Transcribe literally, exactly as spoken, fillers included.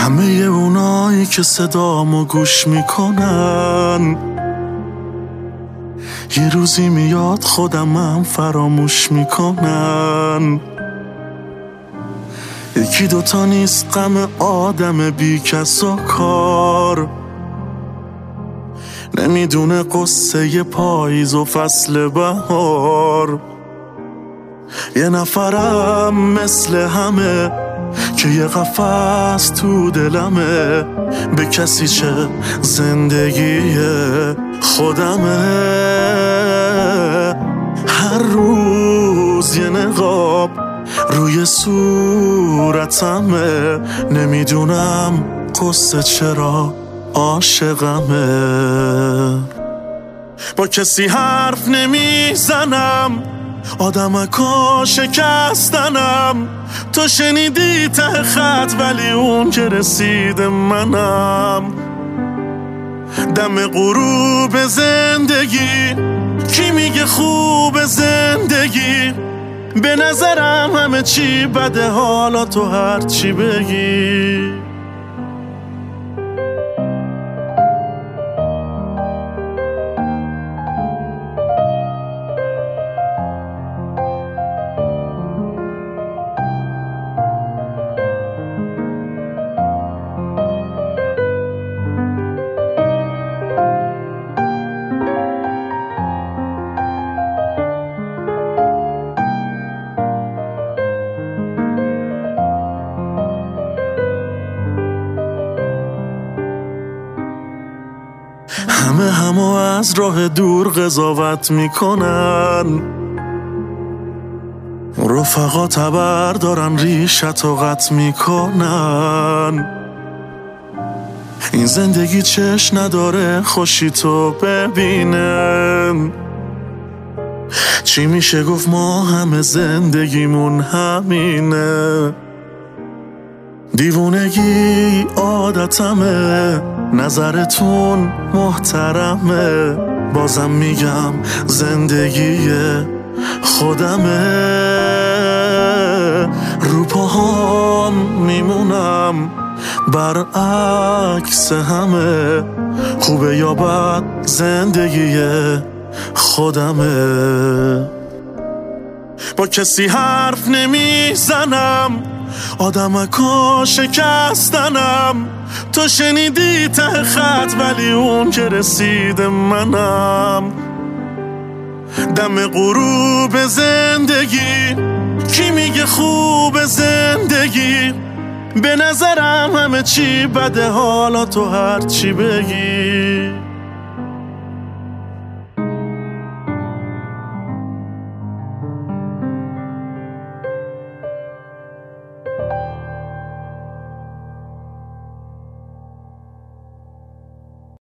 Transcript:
همه اونایی که صدامو گوش میکنن یه روزی میاد خودمم فراموش میکنن. یکی دوتا نیست غم آدم بی کس و کار، نمیدونه قصه پاییز و فصل بهار. یه نفرم مثل همه که یه قفس تو دلمه، به کسی چه زندگی خودمه. هر روز یه نقاب روی صورتمه، نمیدونم قصه چرا عاشقمه. با کسی حرف نمیزنم، آدمکا شکستنم. تو شنیدی ته خط ولی اون که رسید منم. دم غروب زندگی کی میگه خوب زندگی؟ به نظرم همه چی بده، حالا تو هر چی بگی. همه همو از راه دور قضاوت میکنن، رفقا تبر دارن ریشت و قط میکنن. این زندگی چش نداره خوشی تو ببینن. چی میشه گفت ما همه زندگیمون همینه. دیوونگی عادتمه، نظرتون محترمه. بازم میگم زندگی خودمه. رو پاهام میمونم برعکس همه، خوبه یا بد زندگی خودمه. با کسی حرف نمیزنم، آدمکا شکستنم. تو شنیدی ته خط ولی اون که رسید منم. دم غروب زندگی کی میگه خوب زندگی؟ به نظرم همه چی بده، حالا تو هر چی بگی.